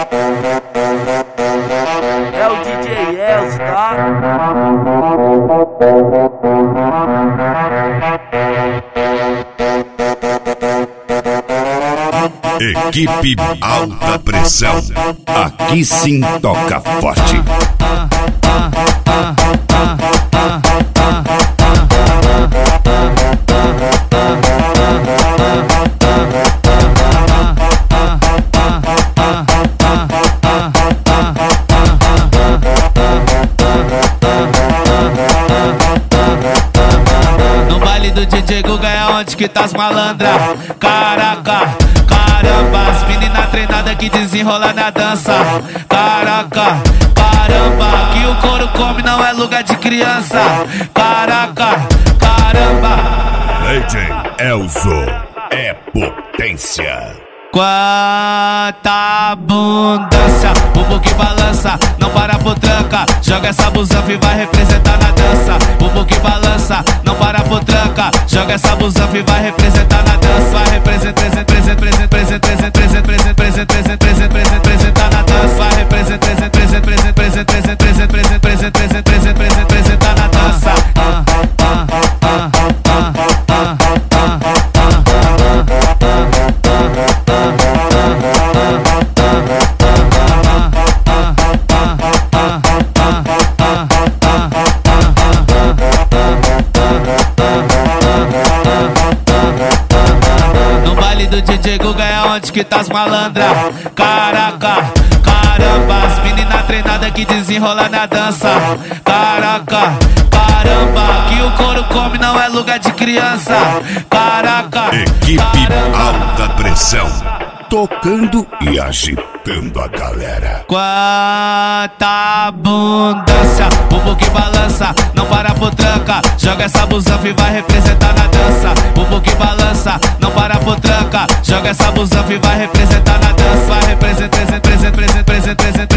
É o DJ Els, tá? Equipe Alta Pressão. Aqui sim toca forte. No baile do DJ Guga é onde que tá as malandras. Caraca, caramba, as meninas treinadas que desenrola na dança. Caraca, caramba, que o couro come não é lugar de criança. Caraca, caramba. DJ Elzo é potência. Quanta abundância, bumbum que balança, não para por tranca. Joga essa busanfa e vai representar na dança. Bumbum que balança, não para por tranca. Joga essa busanfa e vai representar na dança. Vai representar na dança. Vai representar na dança. No baile do DJ Guga é onde que tá as malandras. Caraca, caramba, as meninas treinadas que desenrola na dança. Caraca, caramba, que o couro come não é lugar de criança. Caraca, Equipe caramba. Alta Pressão. Tocando e agitando a galera. Quanta abundância, bumbum que balança, não para por tranca. Joga essa busanfa e vai representar na dança. Bumbum que balança, não para por tranca. Joga essa busanfa e vai representar na dança. Vai representar